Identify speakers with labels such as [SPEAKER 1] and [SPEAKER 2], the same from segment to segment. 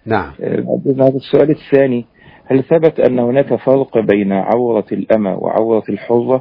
[SPEAKER 1] نعم.
[SPEAKER 2] هذا السؤال الثاني: هل ثبت أن هناك فرق بين عورة الأمة وعورة الحرة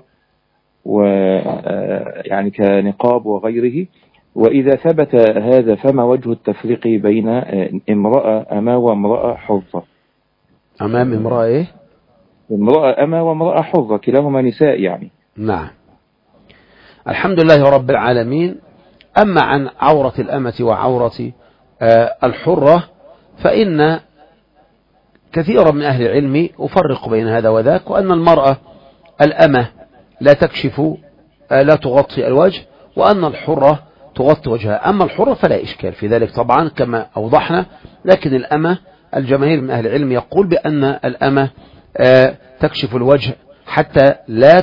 [SPEAKER 2] ويعني كنقاب وغيره؟ وإذا ثبت هذا فما وجه التفريق بين امرأة أمة وامرأة حرة؟
[SPEAKER 1] أمام امرأة إيه؟
[SPEAKER 2] امرأة أمة وامرأة حرة، كلاهما نساء يعني.
[SPEAKER 1] نعم. الحمد لله رب العالمين. أما عن عورة الأمة وعورة الحرة فإن كثيرا من أهل العلم أفرق بين هذا وذاك، وأن المرأة الأمة لا تكشف لا تغطي الوجه، وأن الحرة تغطي وجهها. أما الحرة فلا إشكال في ذلك طبعا كما أوضحنا، لكن الأمة الجماهير من أهل العلم يقول بأن الأمة تكشف الوجه حتى لا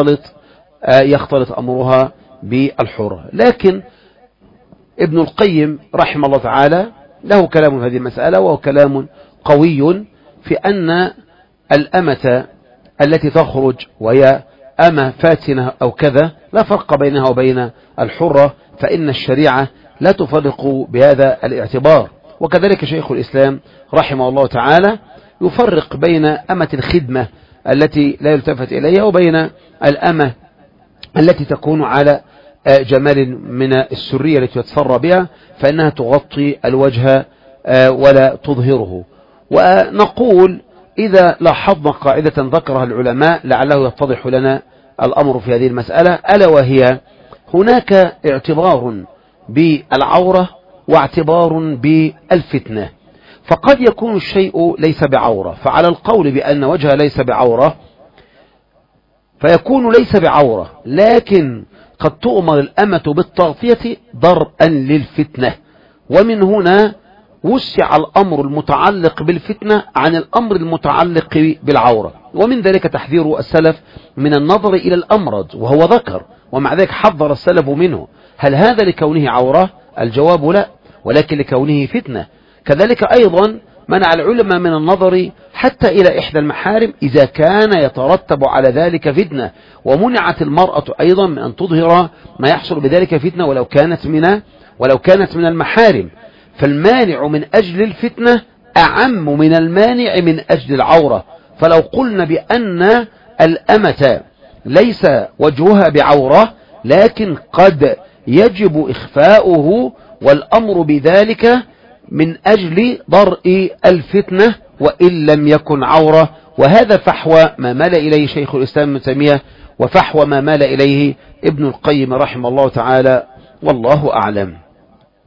[SPEAKER 1] يختلط أمرها بالحرة. لكن ابن القيم رحمه الله تعالى له كلام في هذه المسألة، وهو كلام قوي في أن الأمة التي تخرج وهي أمة فاتنة أو كذا لا فرق بينها وبين الحرة، فإن الشريعة لا تفرق بهذا الاعتبار. وكذلك شيخ الإسلام رحمه الله تعالى يفرق بين أمة الخدمة التي لا يلتفت إليها وبين الأمة التي تكون على جمال من السرية التي يتصرى بها، فإنها تغطي الوجه ولا تظهره. ونقول إذا لاحظنا قاعدة ذكرها العلماء لعله يتضح لنا الأمر في هذه المسألة، ألا وهي هناك اعتبار بالعورة واعتبار بالفتنة. فقد يكون الشيء ليس بعورة، فعلى القول بأن وجهه ليس بعورة فيكون ليس بعورة، لكن قد تؤمر الأمة بالتغطية ضرءا للفتنة. ومن هنا وسع الأمر المتعلق بالفتنة عن الأمر المتعلق بالعورة. ومن ذلك تحذير السلف من النظر إلى الأمرد وهو ذكر، ومع ذلك حذر السلف منه. هل هذا لكونه عورة؟ الجواب لا، ولكن لكونه فتنة. كذلك أيضا منع العلماء من النظر حتى إلى إحدى المحارم إذا كان يترتب على ذلك فتنة، ومنعت المرأة أيضا من أن تظهر ما يحصل بذلك فتنة ولو كانت من المحارم. فالمانع من أجل الفتنة أعم من المانع من أجل العورة. فلو قلنا بأن الأمة ليس وجهها بعورة لكن قد يجب إخفاؤه والأمر بذلك من أجل ضرء الفتنة وإن لم يكن عورة، وهذا فحوى ما مال إليه شيخ الإسلام ابن تيمية وفحوى ما مال إليه ابن القيم رحمه الله تعالى، والله أعلم.